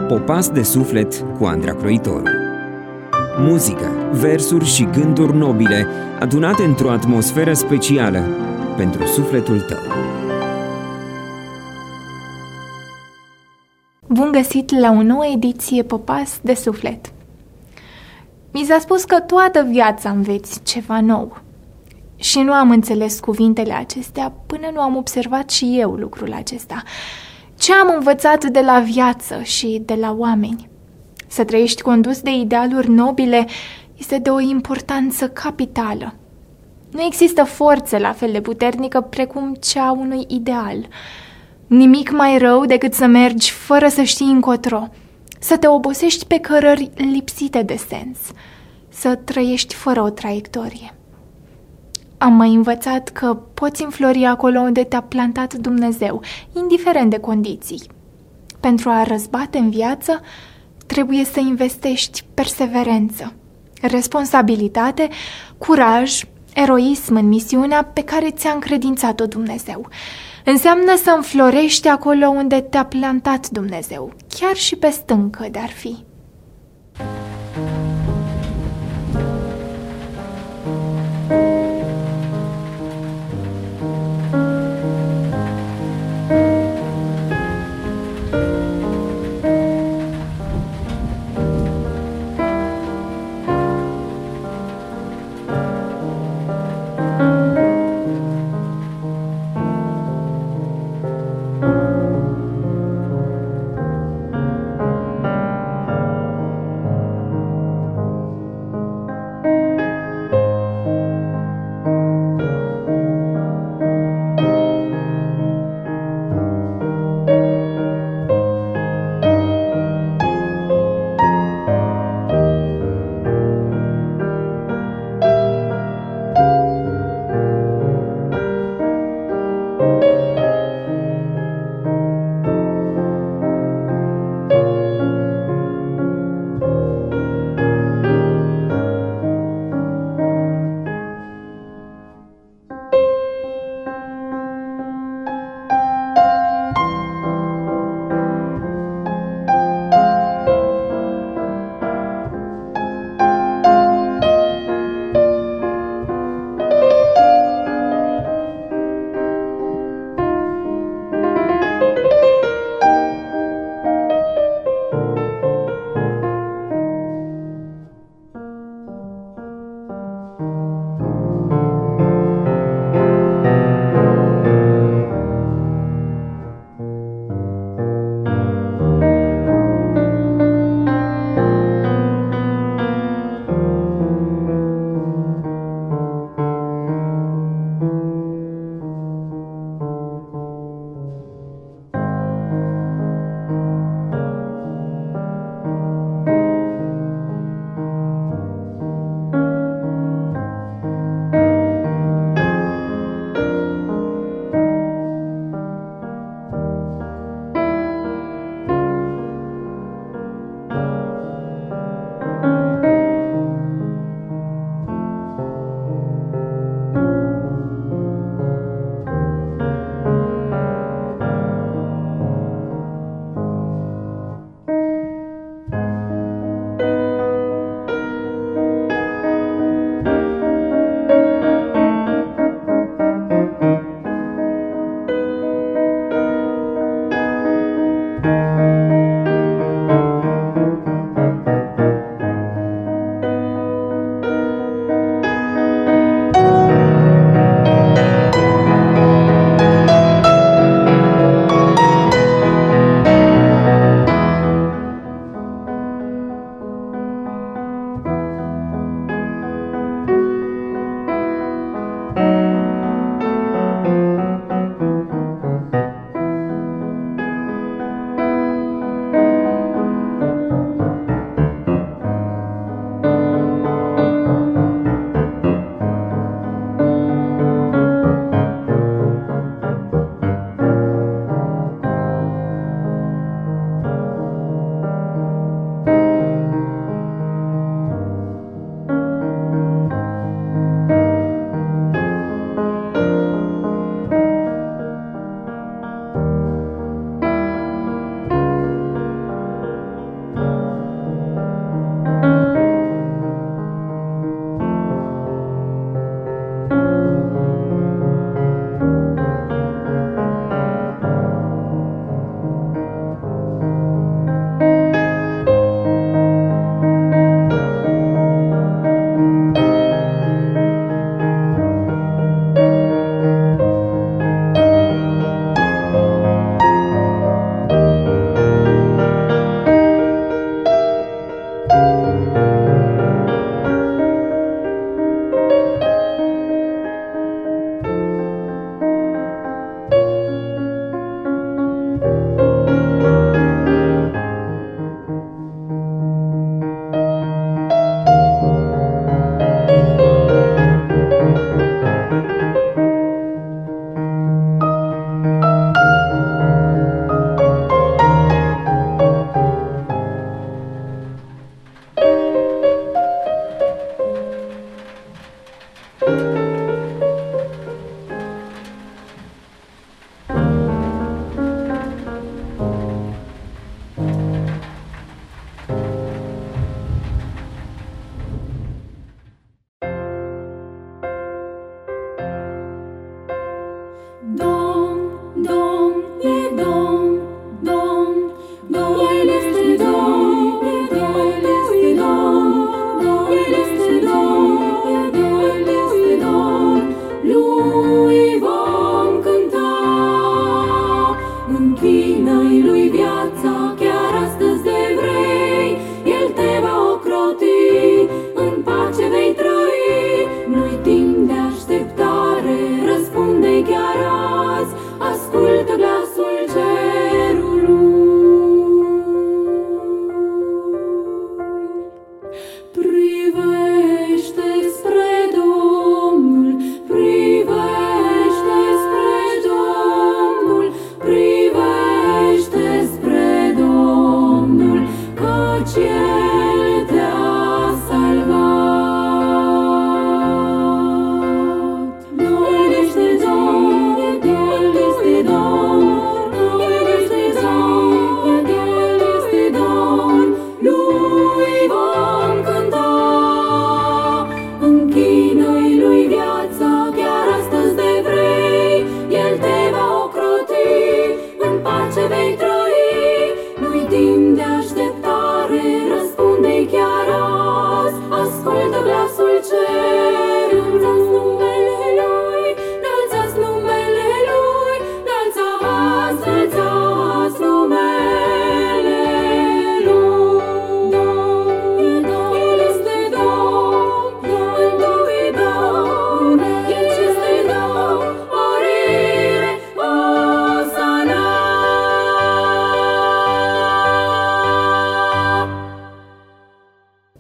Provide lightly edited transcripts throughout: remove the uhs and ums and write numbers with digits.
Popas de suflet cu Andra Croitoru. Muzică, versuri și gânduri nobile adunate într-o atmosferă specială pentru sufletul tău. Bun găsit la o nouă ediție Popas de suflet. Mi s-a spus că toată viața înveți ceva nou. Și nu am înțeles cuvintele acestea până nu am observat și eu lucrul acesta. Ce am învățat de la viață și de la oameni? Să trăiești condus de idealuri nobile este de o importanță capitală. Nu există forță la fel de puternică precum cea a unui ideal. Nimic mai rău decât să mergi fără să știi încotro, să te obosești pe cărări lipsite de sens, să trăiești fără o traiectorie. Am mai învățat că poți înflori acolo unde te-a plantat Dumnezeu, indiferent de condiții. Pentru a răzbate în viață, trebuie să investești perseverență, responsabilitate, curaj, eroism în misiunea pe care ți-a încredințat-o Dumnezeu. Înseamnă să înflorești acolo unde te-a plantat Dumnezeu, chiar și pe stâncă de-ar fi.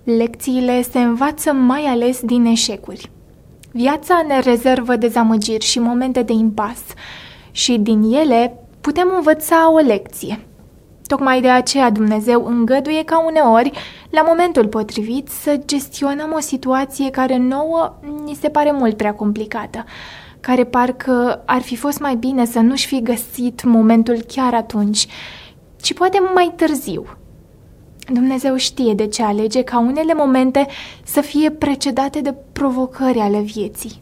Lecțiile se învață mai ales din eșecuri. Viața ne rezervă dezamăgiri și momente de impas și din ele putem învăța o lecție. Tocmai de aceea Dumnezeu îngăduie ca uneori, la momentul potrivit, să gestionăm o situație care nouă ni se pare mult prea complicată, care parcă ar fi fost mai bine să nu-și fi găsit momentul chiar atunci, ci poate mai târziu. Dumnezeu știe de ce alege ca unele momente să fie precedate de provocări ale vieții.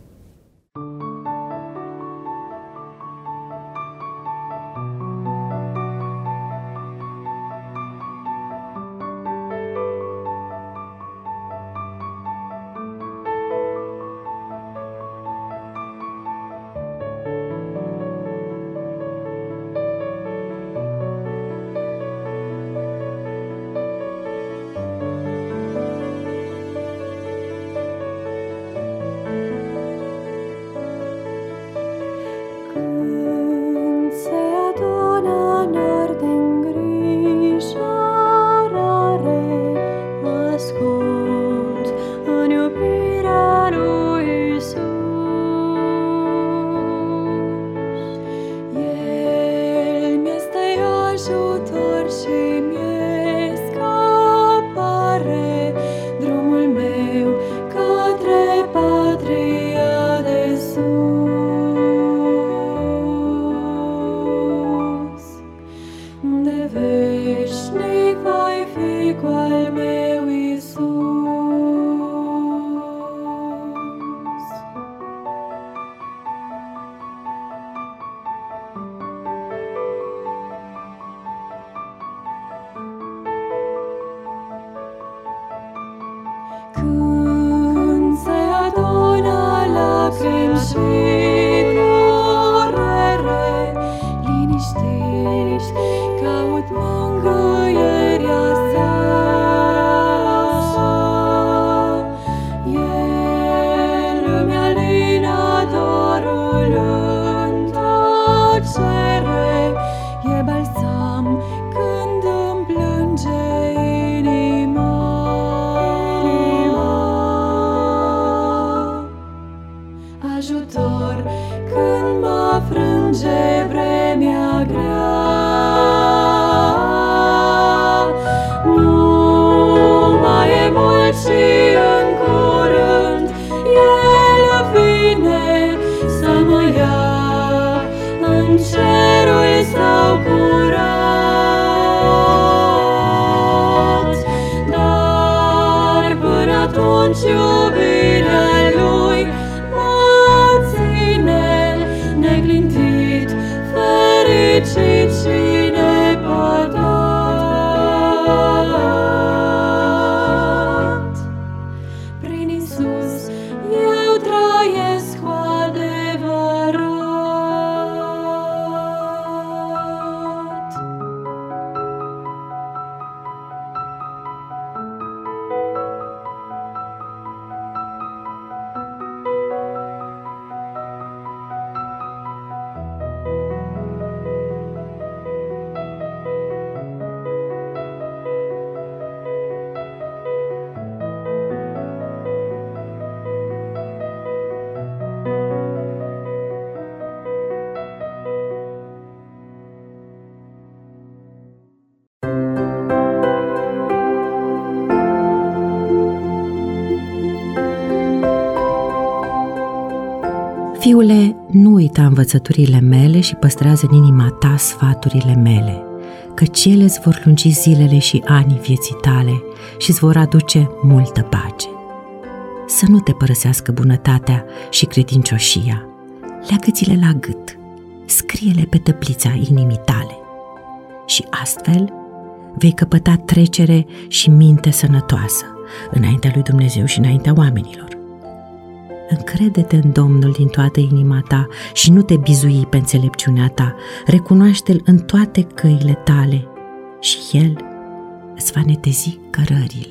Fiule, nu uita învățăturile mele și păstrează în inima ta sfaturile mele, căci ele îți vor lungi zilele și anii vieții tale și îți vor aduce multă pace. Să nu te părăsească bunătatea și credincioșia, leagă-ți-le la gât, scrie-le pe tăblița inimii tale și astfel vei căpăta trecere și minte sănătoasă înaintea lui Dumnezeu și înaintea oamenilor. Încrede-te în Domnul din toată inima ta și nu te bizui pe înțelepciunea ta, recunoaște-L în toate căile tale și El îți va netezi cărările.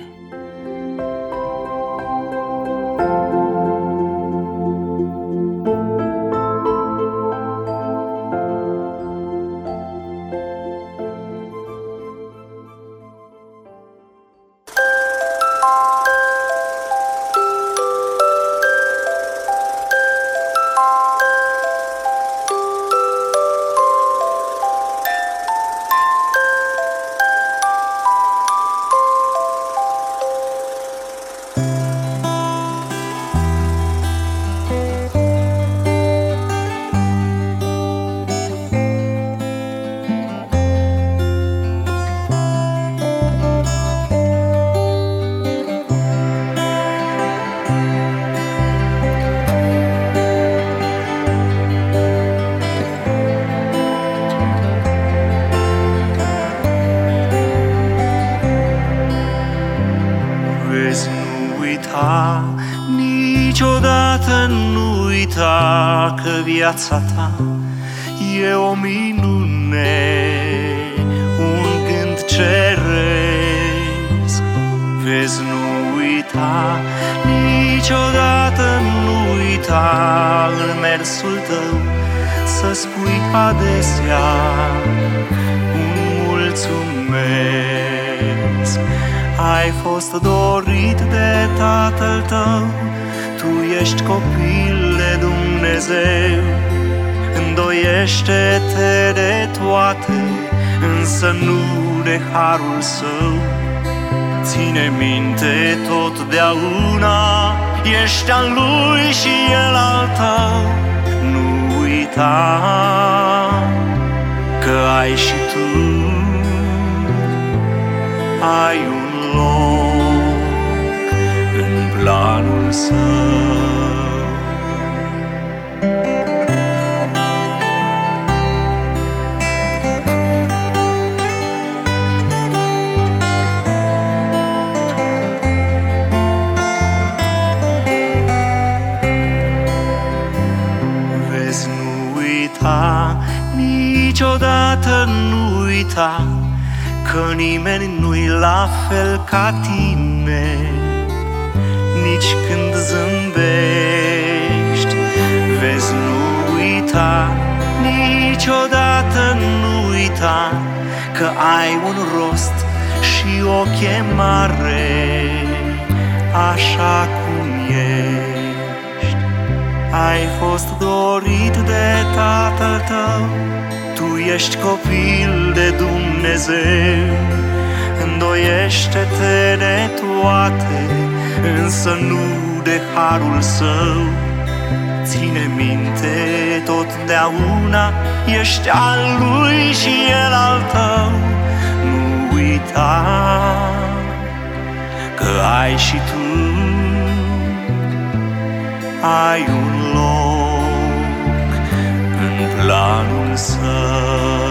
niciodată nu uita că viața ta e o minune, un gând ceresc. Vezi, nu uita, niciodată nu uita în mersul tău să spui adesea un mulțumesc. Ai fost dorit de Tatăl tău, tu ești copil de Dumnezeu. Îndoiește-te de toate, însă nu de harul său. Ține minte totdeauna, ești al lui și el al tău. Nu uita că ai și tu ai un loc în planul său. Vezi, nu uita, niciodată nu uita că nimeni nu-i la fel ca tine. Nici când zâmbești, vezi, nu uita, niciodată nu uita că ai un rost și o chemare așa cum ești. Ai fost dorit de Tatăl tău, tu ești copil de Dumnezeu. Îndoiește-te de toate, însă nu de harul său. Ține minte totdeauna, ești al lui și el al tău. Nu uita că ai și tu ai un loc în planul său.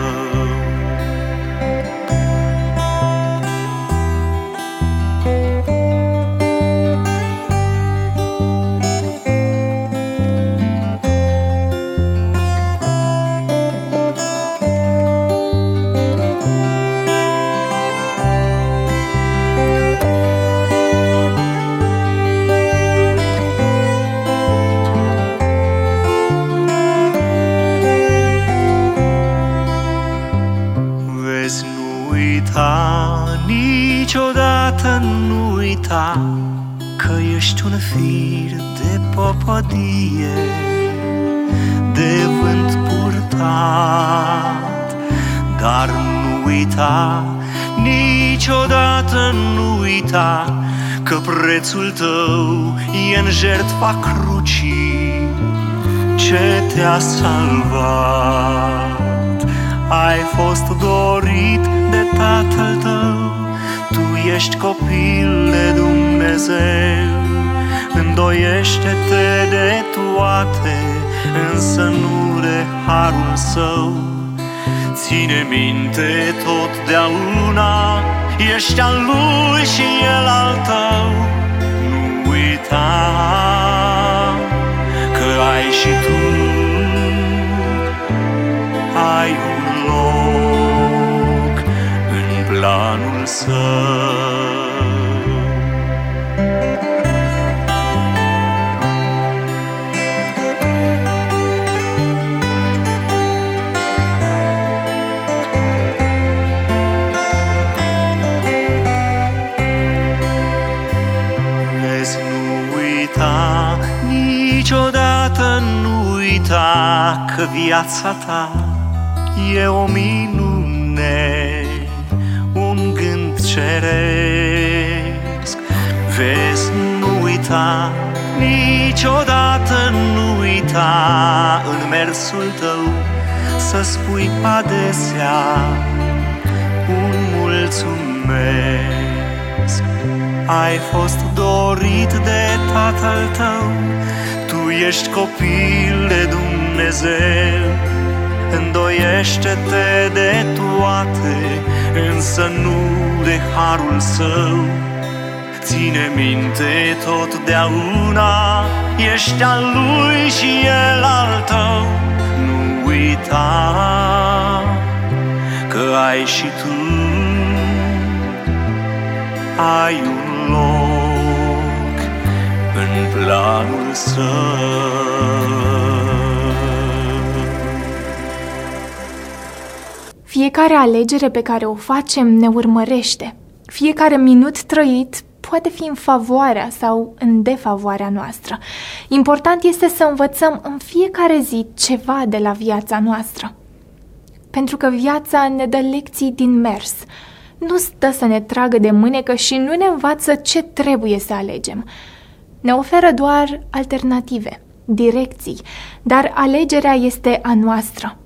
Niciodată nu uita că ești un fir de păpădie, de vânt purtat. Dar nu uita, niciodată nu uita că prețul tău e în jertfa crucii ce te-a salvat. Ai fost dorit de Tatăl tău, tu ești copil de Dumnezeu. Îndoiește-te de toate, însă nu de harul său. Ține minte totdeauna, ești al lui și el al tău. Nu uita că ai și tu ai un loc în planul său. Vezi, nu uita, niciodată nu uita că viața ta e o minune, un gând ceresc. Vezi, nu uita, niciodată nu uita în mersul tău să spui adesea un mulțumesc. Ai fost dorit de Tatăl tău, tu ești copil de Dumnezeu. Îndoiește-te de toate, însă nu de harul său. ține minte totdeauna, ești al lui și el al tău. Nu uita că ai și tu ai un loc în planul său. Fiecare alegere pe care o facem ne urmărește. Fiecare minut trăit poate fi în favoarea sau în defavoarea noastră. Important este să învățăm în fiecare zi ceva de la viața noastră. Pentru că viața ne dă lecții din mers. Nu stă să ne tragă de mânecă și nu ne învață ce trebuie să alegem. Ne oferă doar alternative, direcții, dar alegerea este a noastră.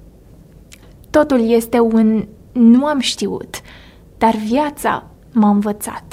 Totul este un nu am știut, dar viața m-a învățat.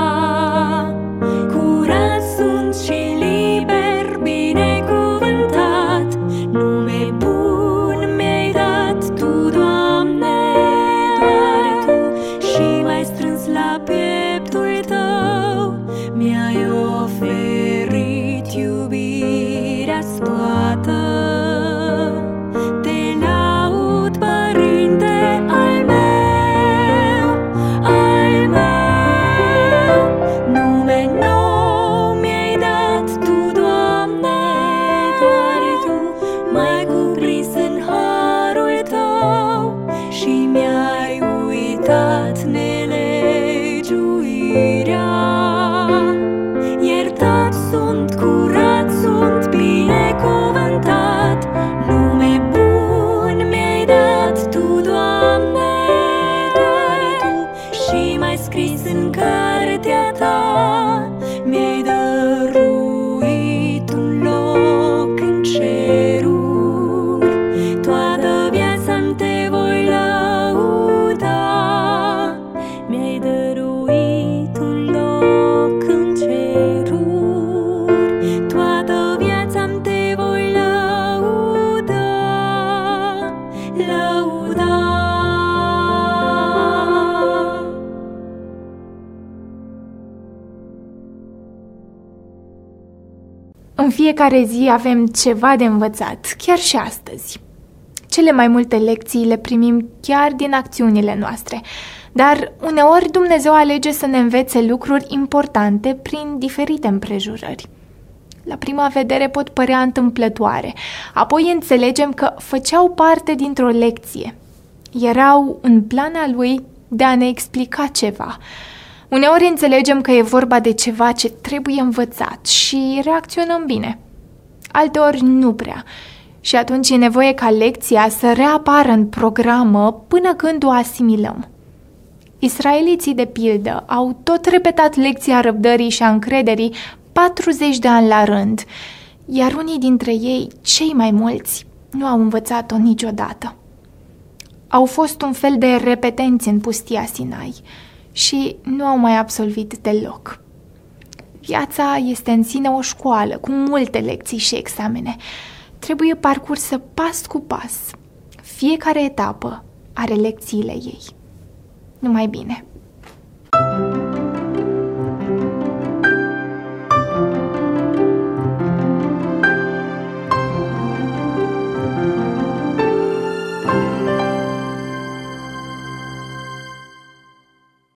Curat sunt și liber, binecuvântat. fiecare zi avem ceva de învățat, chiar și astăzi. Cele mai multe lecții le primim chiar din acțiunile noastre, dar uneori Dumnezeu alege să ne învețe lucruri importante prin diferite împrejurări. La prima vedere pot părea întâmplătoare, apoi înțelegem că făceau parte dintr-o lecție. Erau în plana Lui de a ne explica ceva. Uneori înțelegem că e vorba de ceva ce trebuie învățat și reacționăm bine. Alteori nu prea. Și atunci e nevoie ca lecția să reapară în programă până când o asimilăm. Israeliții, de pildă, au tot repetat lecția răbdării și a încrederii 40 de ani la rând, iar unii dintre ei, cei mai mulți, nu au învățat-o niciodată. Au fost un fel de repetenți în pustia Sinai și nu au mai absolvit deloc. Viața este în sine o școală cu multe lecții și examene. Trebuie parcursă pas cu pas. Fiecare etapă are lecțiile ei. Numai bine!